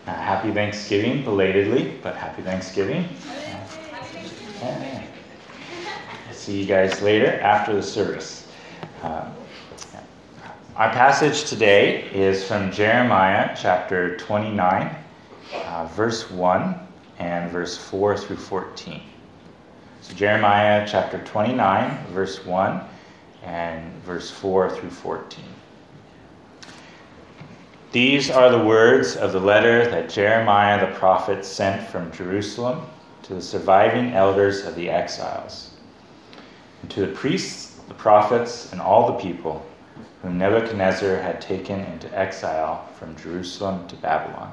Happy Thanksgiving, belatedly, but happy Thanksgiving. See you guys later after the service. Our passage today is from Jeremiah chapter 29, verse 1 and verse 4 through 14. So Jeremiah chapter 29, verse 1 and verse 4 through 14. These are the words of the letter that Jeremiah the prophet sent from Jerusalem to the surviving elders of the exiles, and to the priests, the prophets, and all the people whom Nebuchadnezzar had taken into exile from Jerusalem to Babylon.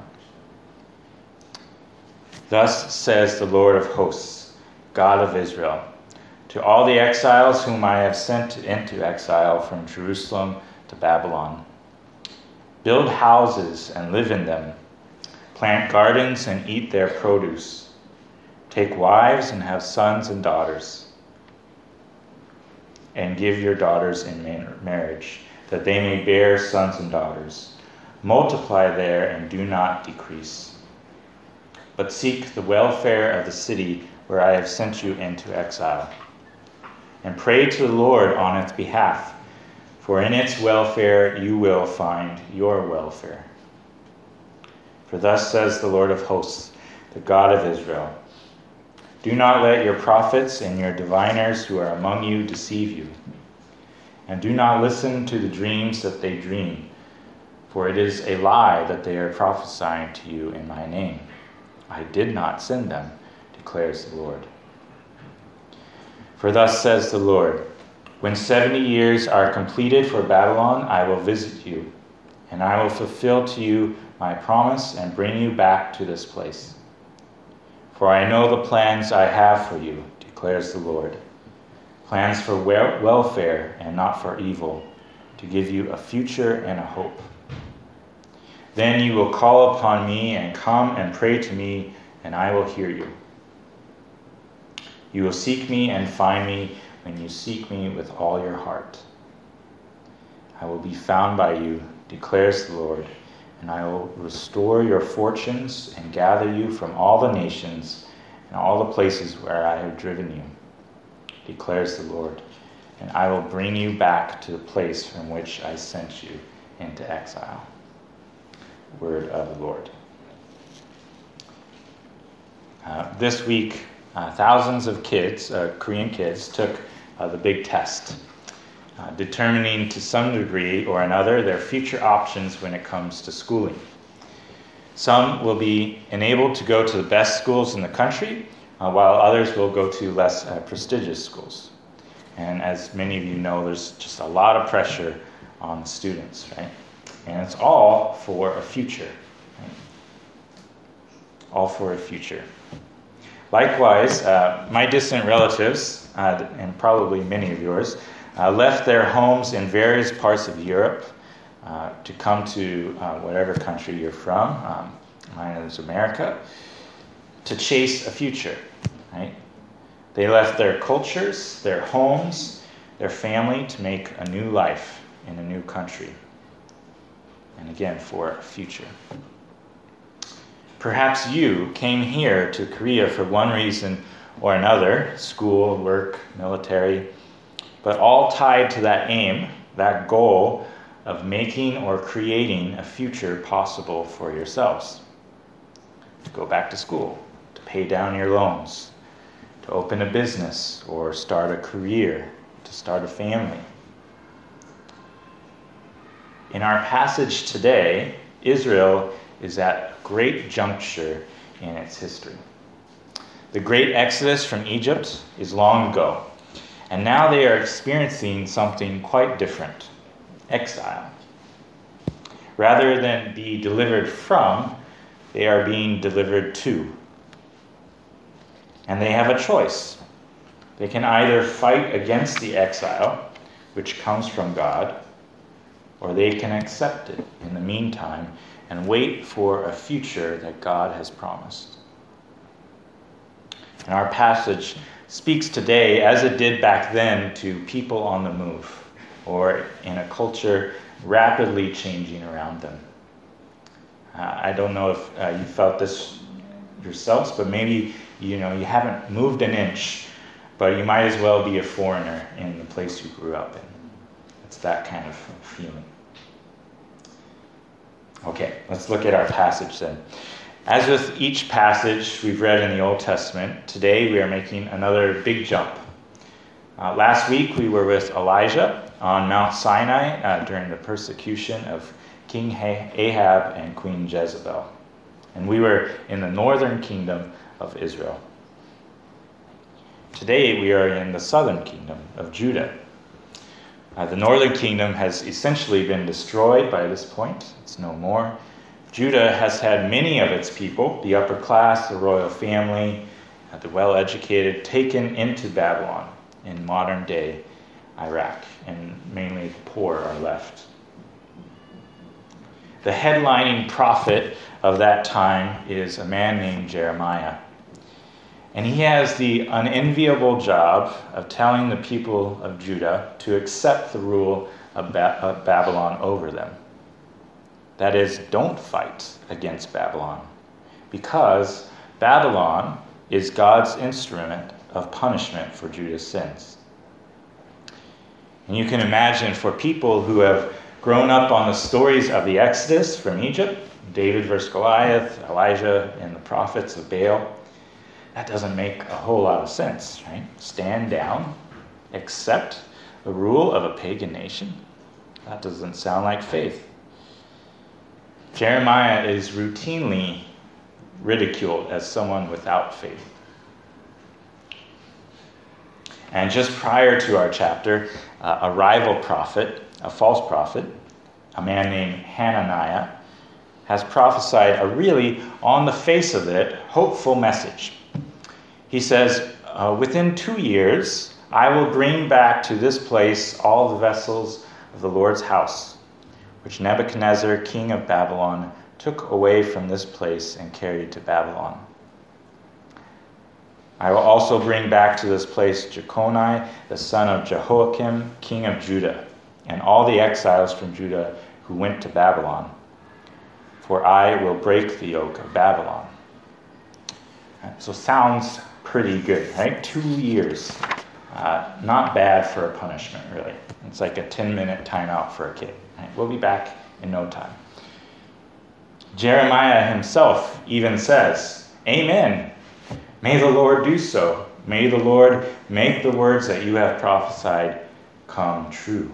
Thus says the Lord of hosts, God of Israel, to all the exiles whom I have sent into exile from Jerusalem to Babylon: build houses and live in them. Plant gardens and eat their produce. Take wives and have sons and daughters. And give your daughters in marriage, that they may bear sons and daughters. Multiply there and do not decrease. But seek the welfare of the city where I have sent you into exile. And pray to the Lord on its behalf, for in its welfare you will find your welfare. For thus says the Lord of hosts, the God of Israel: do not let your prophets and your diviners who are among you deceive you. And do not listen to the dreams that they dream, for it is a lie that they are prophesying to you in my name. I did not send them, declares the Lord. For thus says the Lord: when 70 years are completed for Babylon, I will visit you, and I will fulfill to you my promise and bring you back to this place. For I know the plans I have for you, declares the Lord, plans for welfare and not for evil, to give you a future and a hope. Then you will call upon me and come and pray to me, and I will hear you. You will seek me and find me when you seek me with all your heart. I will be found by you, declares the Lord, and I will restore your fortunes and gather you from all the nations and all the places where I have driven you, declares the Lord, and I will bring you back to the place from which I sent you into exile. Word of the Lord. This week, thousands of kids, Korean kids, took the big test, determining to some degree or another their future options when it comes to schooling. Some will be enabled to go to the best schools in the country, while others will go to less prestigious schools. And as many of you know, there's just a lot of pressure on the students, right? And it's all for a future, right? All for a future. Likewise, my distant relatives, and probably many of yours, left their homes in various parts of Europe to come to whatever country you're from. Mine is America, to chase a future, right? They left their cultures, their homes, their family to make a new life in a new country. And again, for a future. Perhaps you came here to Korea for one reason or another, school, work, military, but all tied to that aim, that goal of making or creating a future possible for yourselves. To go back to school, to pay down your loans, to open a business or start a career, to start a family. In our passage today, Israel is at a great juncture in its history. The great exodus from Egypt is long ago, and now they are experiencing something quite different: exile. Rather than be delivered from, they are being delivered to. And they have a choice. They can either fight against the exile, which comes from God, or they can accept it in the meantime and wait for a future that God has promised. And our passage speaks today, as it did back then, to people on the move, or in a culture rapidly changing around them. I don't know if you felt this yourselves, but maybe you haven't moved an inch, but you might as well be a foreigner in the place you grew up in. It's that kind of feeling. Okay, let's look at our passage then. As with each passage we've read in the Old Testament, today we are making another big jump. Last week we were with Elijah on Mount Sinai during the persecution of King Ahab and Queen Jezebel. And we were in the northern kingdom of Israel. Today we are in the southern kingdom of Judah. The northern kingdom has essentially been destroyed by this point. It's no more. Judah has had many of its people, the upper class, the royal family, the well-educated, taken into Babylon in modern-day Iraq, and mainly the poor are left. The headlining prophet of that time is a man named Jeremiah. And he has the unenviable job of telling the people of Judah to accept the rule of Babylon over them. That is, don't fight against Babylon, because Babylon is God's instrument of punishment for Judah's sins. And you can imagine for people who have grown up on the stories of the Exodus from Egypt, David versus Goliath, Elijah and the prophets of Baal, that doesn't make a whole lot of sense, right? Stand down, accept the rule of a pagan nation. That doesn't sound like faith. Jeremiah is routinely ridiculed as someone without faith. And just prior to our chapter, a rival prophet, a false prophet, a man named Hananiah, has prophesied a really, on the face of it, hopeful message. He says, within 2 years, I will bring back to this place all the vessels of the Lord's house, which Nebuchadnezzar, king of Babylon, took away from this place and carried to Babylon. I will also bring back to this place Jeconiah, the son of Jehoiakim, king of Judah, and all the exiles from Judah who went to Babylon. For I will break the yoke of Babylon. So sounds pretty good, right? 2 years. Not bad for a punishment, really. It's like a 10-minute timeout for a kid. Right? We'll be back in no time. Jeremiah himself even says, Amen. May the Lord do so. May the Lord make the words that you have prophesied come true.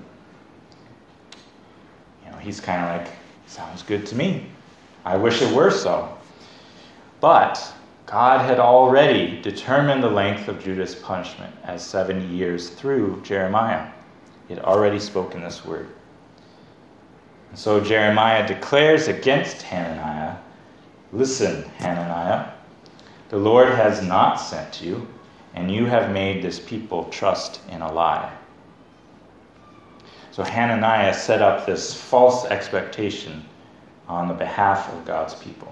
He's kind of like, sounds good to me. I wish it were so. But God had already determined the length of Judah's punishment as 70 years through Jeremiah. He had already spoken this word. And so Jeremiah declares against Hananiah, Listen, Hananiah, the Lord has not sent you, and you have made this people trust in a lie. So Hananiah set up this false expectation on the behalf of God's people.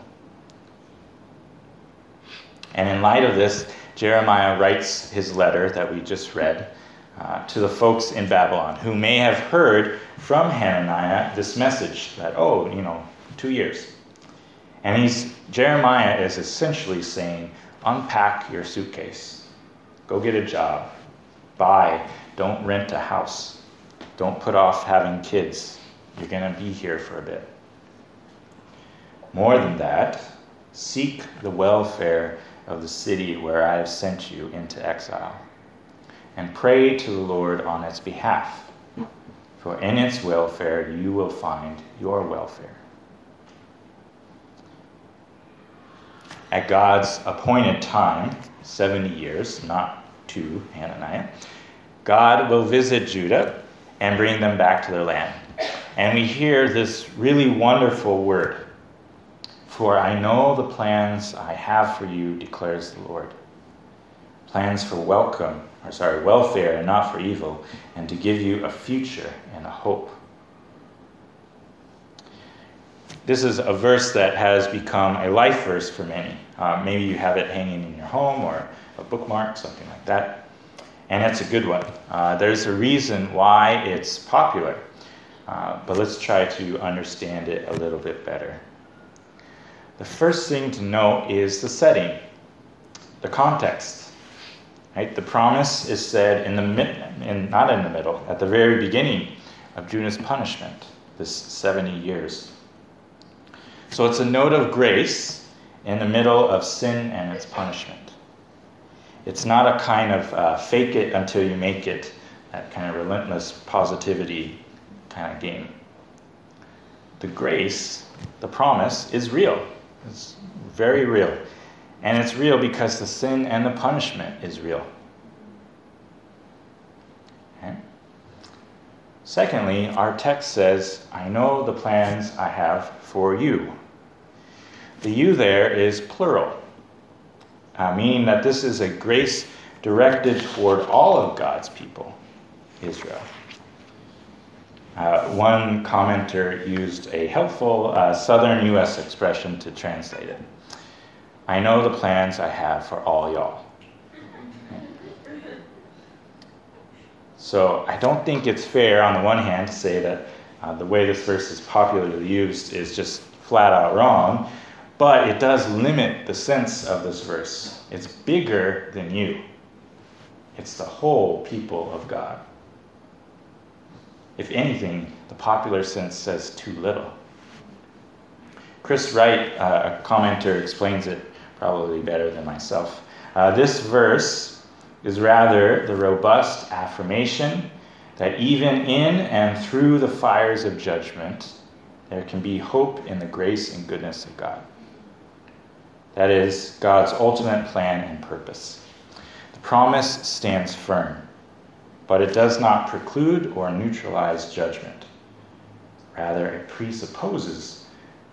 And in light of this, Jeremiah writes his letter that we just read to the folks in Babylon who may have heard from Hananiah this message that, 2 years. And Jeremiah is essentially saying, unpack your suitcase. Go get a job. Buy. Don't rent a house. Don't put off having kids. You're going to be here for a bit. More than that, seek the welfare of the city where I have sent you into exile, and pray to the Lord on its behalf, for in its welfare you will find your welfare. At God's appointed time, 70 years, not 2, Hananiah, God will visit Judah and bring them back to their land. And we hear this really wonderful word. For I know the plans I have for you, declares the Lord. Plans for welfare and not for evil, and to give you a future and a hope. This is a verse that has become a life verse for many. Maybe you have it hanging in your home or a bookmark, something like that. And it's a good one. There's a reason why it's popular. But let's try to understand it a little bit better. the first thing to note is the setting, the context. Right? The promise is said not in the middle, at the very beginning of Jonah's punishment, this 70 years. So it's a note of grace in the middle of sin and its punishment. It's not a kind of fake it until you make it, that kind of relentless positivity kind of game. The grace, the promise, is real. It's very real. And it's real because the sin and the punishment is real. Okay? Secondly, our text says, I know the plans I have for you. The you there is plural, meaning that this is a grace directed toward all of God's people, Israel. One commenter used a helpful southern U.S. expression to translate it. I know the plans I have for all y'all. So I don't think it's fair on the one hand to say that the way this verse is popularly used is just flat out wrong, but it does limit the sense of this verse. It's bigger than you. It's the whole people of God. If anything, the popular sense says too little. Chris Wright, a commenter, explains it probably better than myself. This verse is rather the robust affirmation that even in and through the fires of judgment, there can be hope in the grace and goodness of God. That is, God's ultimate plan and purpose. The promise stands firm, but it does not preclude or neutralize judgment. Rather, it presupposes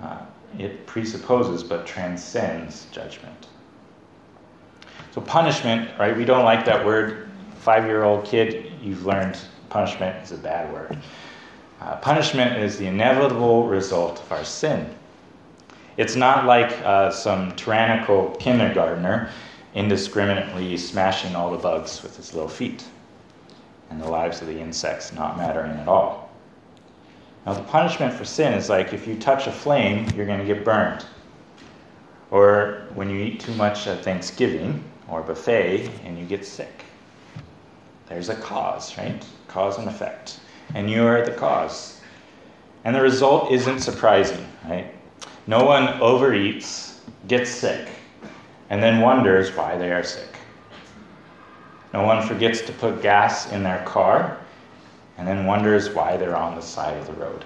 but transcends judgment. So punishment, right? We don't like that word. 5-year-old kid, you've learned punishment is a bad word. Punishment is the inevitable result of our sin. It's not like some tyrannical kindergartner indiscriminately smashing all the bugs with his little feet and the lives of the insects not mattering at all. Now, the punishment for sin is like if you touch a flame, you're going to get burned. Or when you eat too much at Thanksgiving or buffet and you get sick. There's a cause, right? Cause and effect. And you are the cause. And the result isn't surprising, right? No one overeats, gets sick, and then wonders why they are sick. No one forgets to put gas in their car and then wonders why they're on the side of the road.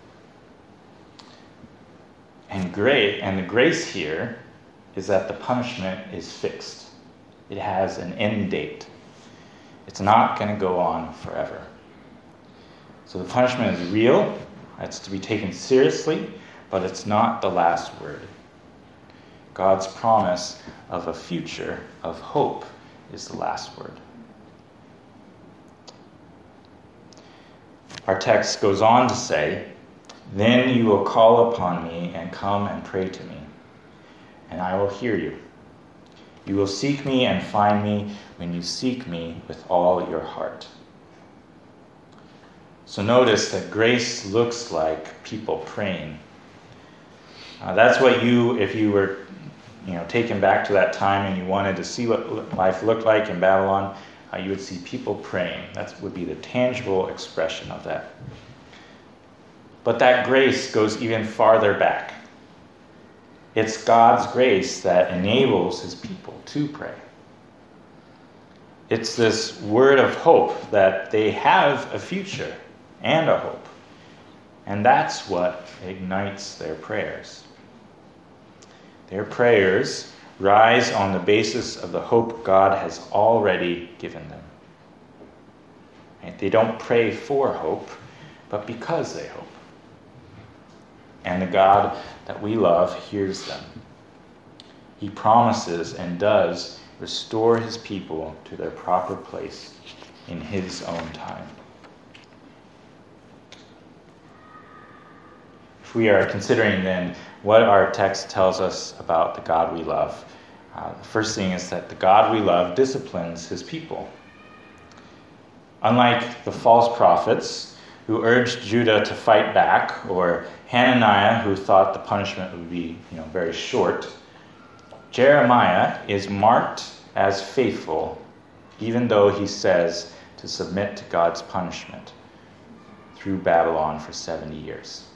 And the grace here is that the punishment is fixed. It has an end date. It's not going to go on forever. So the punishment is real. It's to be taken seriously, but it's not the last word. God's promise of a future of hope is the last word. Our text goes on to say, then you will call upon me and come and pray to me, and I will hear you. You will seek me and find me when you seek me with all your heart. So notice that grace looks like people praying. That's what if you were taken back to that time and you wanted to see what life looked like in Babylon, you would see people praying. That would be the tangible expression of that. But that grace goes even farther back. It's God's grace that enables his people to pray. It's this word of hope that they have a future and a hope. And that's what ignites their prayers. Their prayers rise on the basis of the hope God has already given them. Right? They don't pray for hope, but because they hope. And the God that we love hears them. He promises and does restore his people to their proper place in his own time. If we are considering then what our text tells us about the God we love, the first thing is that the God we love disciplines his people. Unlike the false prophets, who urged Judah to fight back, or Hananiah, who thought the punishment would be very short, Jeremiah is marked as faithful, even though he says to submit to God's punishment through Babylon for 70 years.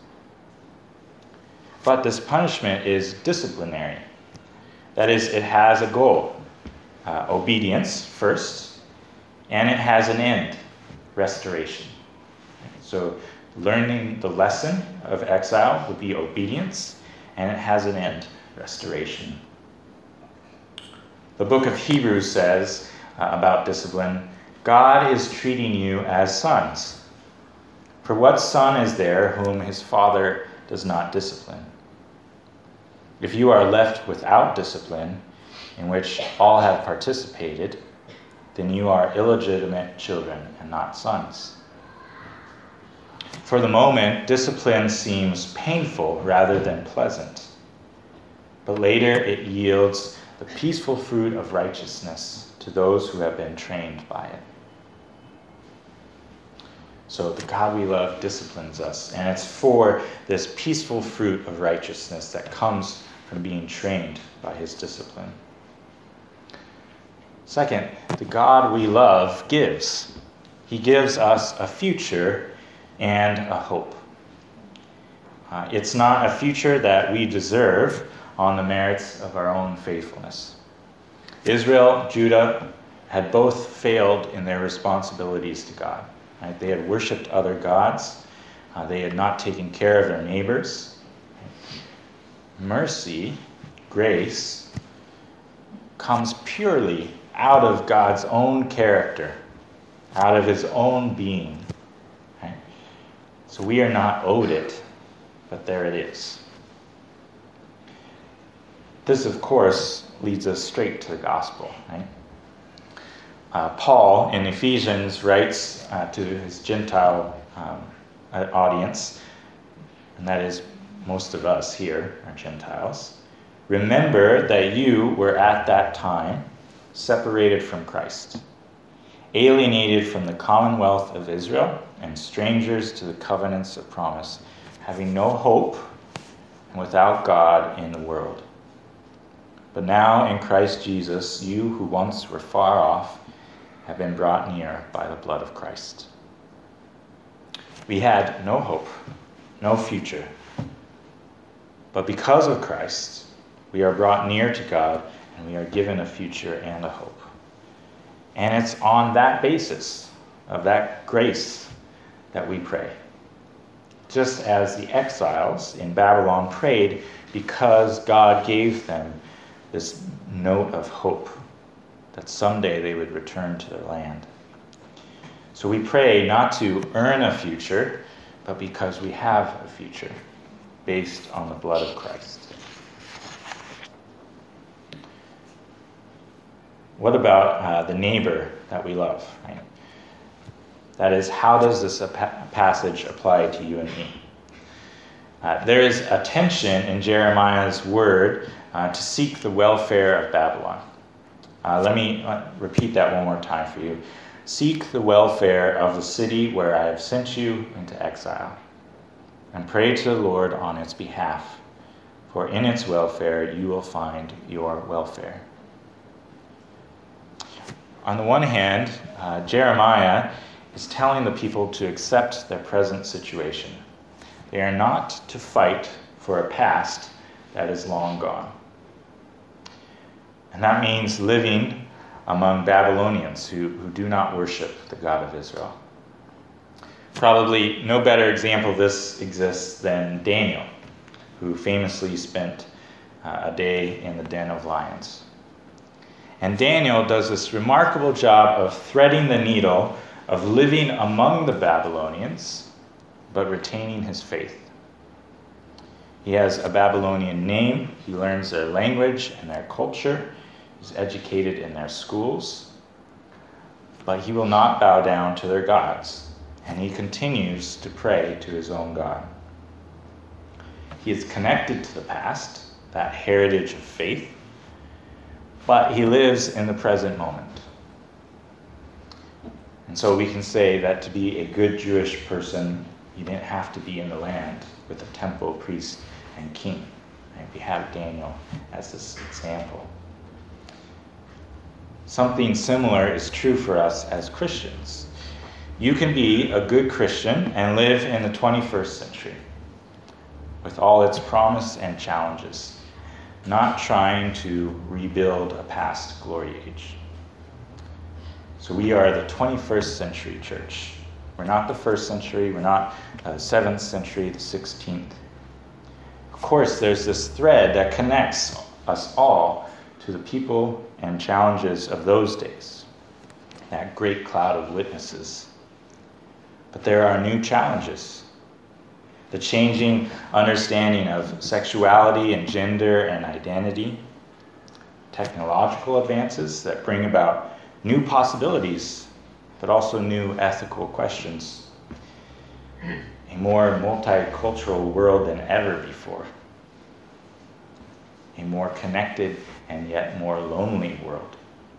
But this punishment is disciplinary. That is, it has a goal, obedience first, and it has an end, restoration. So learning the lesson of exile would be obedience, and it has an end, restoration. The book of Hebrews says about discipline, God is treating you as sons. For what son is there whom his father does not discipline? If you are left without discipline, in which all have participated, then you are illegitimate children and not sons. For the moment, discipline seems painful rather than pleasant, but later it yields the peaceful fruit of righteousness to those who have been trained by it. So the God we love disciplines us, and it's for this peaceful fruit of righteousness that comes from being trained by his discipline. Second, the God we love gives. He gives us a future and a hope. It's not a future that we deserve on the merits of our own faithfulness. Israel, Judah had both failed in their responsibilities to God. Right? They had worshipped other gods. They had not taken care of their neighbors. Mercy, grace, comes purely out of God's own character, out of his own being. Right? So we are not owed it, but there it is. This, of course, leads us straight to the gospel. Right? Paul, in Ephesians, writes to his Gentile audience, and that is most of us here are Gentiles. Remember that you were at that time separated from Christ, alienated from the commonwealth of Israel, and strangers to the covenants of promise, having no hope and without God in the world. But now in Christ Jesus, you who once were far off have been brought near by the blood of Christ. We had no hope, no future. But because of Christ, we are brought near to God, and we are given a future and a hope. And it's on that basis of that grace that we pray. Just as the exiles in Babylon prayed because God gave them this note of hope that someday they would return to their land. So we pray not to earn a future, but because we have a future based on the blood of Christ. What about the neighbor that we love? Right? That is, how does this passage apply to you and me? There is a tension in Jeremiah's word to seek the welfare of Babylon. Let me repeat that one more time for you. Seek the welfare of the city where I have sent you into exile, and pray to the Lord on its behalf, for in its welfare you will find your welfare. On the one hand, Jeremiah is telling the people to accept their present situation. They are not to fight for a past that is long gone. And that means living among Babylonians who do not worship the God of Israel. Probably no better example of this exists than Daniel, who famously spent a day in the den of lions. And Daniel does this remarkable job of threading the needle of living among the Babylonians, but retaining his faith. He has a Babylonian name, he learns their language and their culture, he's educated in their schools, but he will not bow down to their gods, and he continues to pray to his own God. He is connected to the past, that heritage of faith, but he lives in the present moment. And so we can say that to be a good Jewish person, you didn't have to be in the land with a temple, priest, and king. Right? We have Daniel as this example. Something similar is true for us as Christians. You can be a good Christian and live in the 21st century with all its promise and challenges, not trying to rebuild a past glory age. So we are the 21st century church. We're not the 1st century, we're not the 7th century, the 16th. Of course, there's this thread that connects us all to the people and challenges of those days, that great cloud of witnesses. But there are new challenges. The changing understanding of sexuality and gender and identity, technological advances that bring about new possibilities, but also new ethical questions. A more multicultural world than ever before. A more connected and yet more lonely world.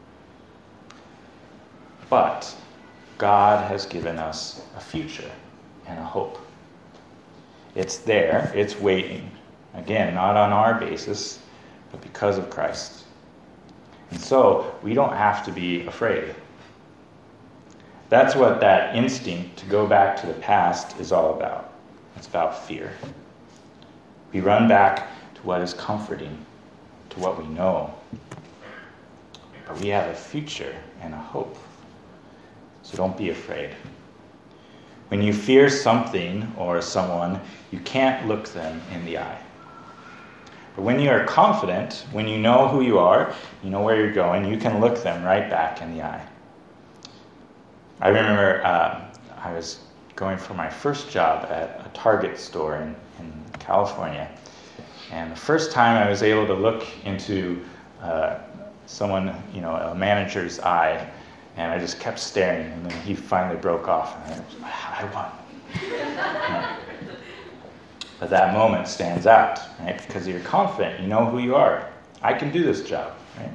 But God has given us a future and a hope. It's there, it's waiting. Again, not on our basis, but because of Christ. And so, we don't have to be afraid. That's what that instinct to go back to the past is all about. It's about fear. We run back to what is comforting, to what we know. But we have a future and a hope. So don't be afraid. When you fear something or someone, you can't look them in the eye. But when you are confident, when you know who you are, you know where you're going, you can look them right back in the eye. I remember I was going for my first job at a Target store in California. And the first time I was able to look into someone, a manager's eye, and I just kept staring, and then he finally broke off, and I won. But that moment stands out, right? Because you're confident, you know who you are. I can do this job, right?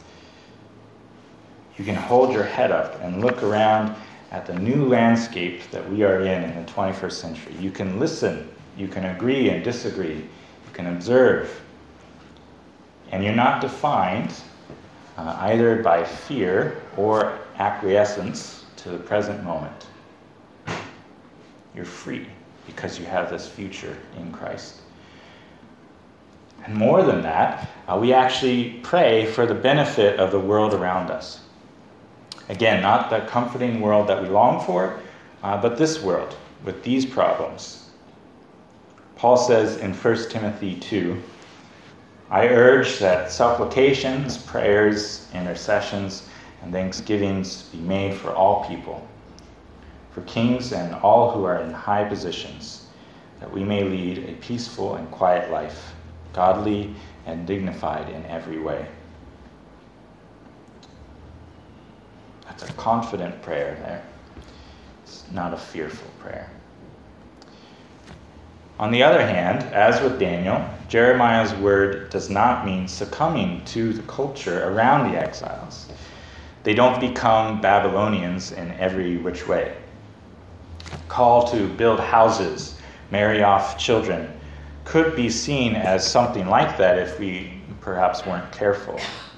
You can hold your head up and look around at the new landscape that we are in the 21st century. You can listen, you can agree and disagree, you can observe. And you're not defined either by fear or acquiescence to the present moment. You're free because you have this future in Christ. And more than that, we actually pray for the benefit of the world around us. Again, not the comforting world that we long for, but this world with these problems. Paul says in 1 Timothy 2, I urge that supplications, prayers, intercessions, and thanksgivings be made for all people, for kings and all who are in high positions, that we may lead a peaceful and quiet life, godly and dignified in every way. That's a confident prayer there. It's not a fearful prayer. On the other hand, as with Daniel, Jeremiah's word does not mean succumbing to the culture around the exiles. They don't become Babylonians in every which way. Call to build houses, marry off children, could be seen as something like that if we perhaps weren't careful.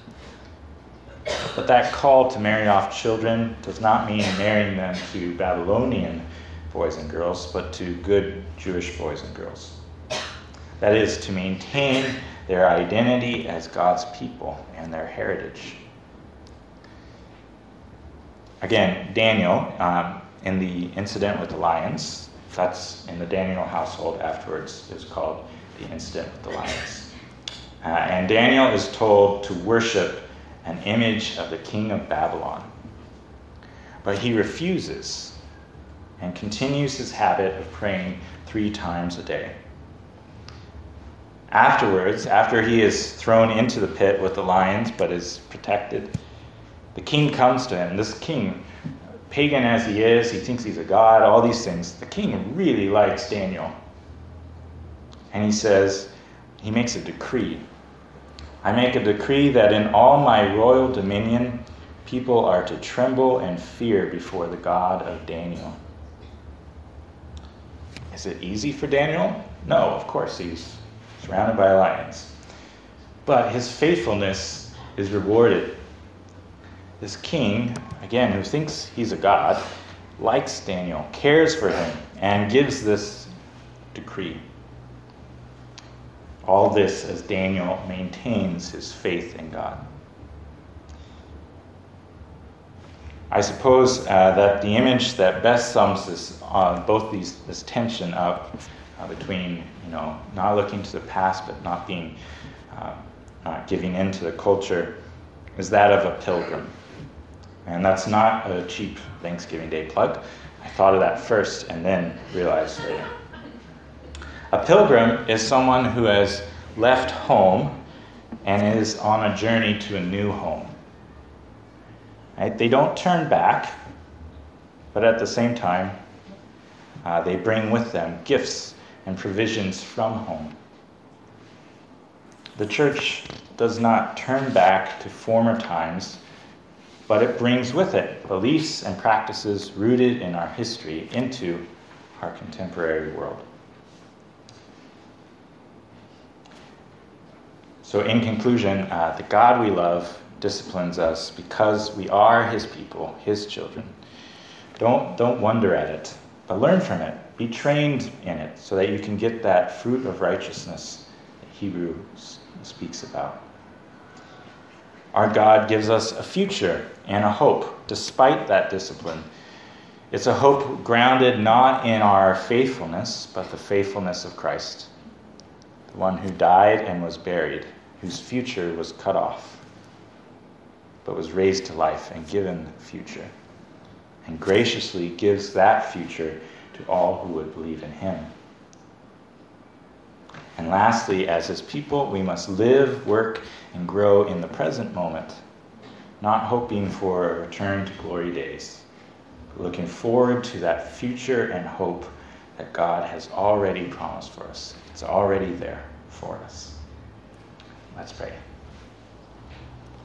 But that call to marry off children does not mean marrying them to Babylonian boys and girls, but to good Jewish boys and girls. That is, to maintain their identity as God's people and their heritage. Again, Daniel, in the incident with the lions, that's in the Daniel household afterwards, is called the incident with the lions. And Daniel is told to worship an image of the king of Babylon. But he refuses and continues his habit of praying 3 times a day. Afterwards, after he is thrown into the pit with the lions but is protected, the king comes to him. This king, pagan as he is, he thinks he's a god, all these things. The king really likes Daniel. And he makes a decree. I make a decree that in all my royal dominion, people are to tremble and fear before the God of Daniel. Is it easy for Daniel? No, of course, he's surrounded by lions. But his faithfulness is rewarded. This king, again, who thinks he's a god, likes Daniel, cares for him, and gives this decree. All this as Daniel maintains his faith in God. I suppose that the image that best sums this this tension up between not looking to the past but not being not giving in to the culture is that of a pilgrim. And that's not a cheap Thanksgiving Day plug. I thought of that first and then realized later. A pilgrim is someone who has left home and is on a journey to a new home. Right? They don't turn back, but at the same time, they bring with them gifts and provisions from home. The church does not turn back to former times, but it brings with it beliefs and practices rooted in our history into our contemporary world. So in conclusion, the God we love disciplines us because we are his people, his children. Don't wonder at it, but learn from it. Be trained in it so that you can get that fruit of righteousness that Hebrews speaks about. Our God gives us a future and a hope despite that discipline. It's a hope grounded not in our faithfulness, but the faithfulness of Christ, the one who died and was buried, whose future was cut off, but was raised to life and given future, and graciously gives that future to all who would believe in him. And lastly, as his people, we must live, work, and grow in the present moment, not hoping for a return to glory days, but looking forward to that future and hope that God has already promised for us. It's already there for us. Let's pray.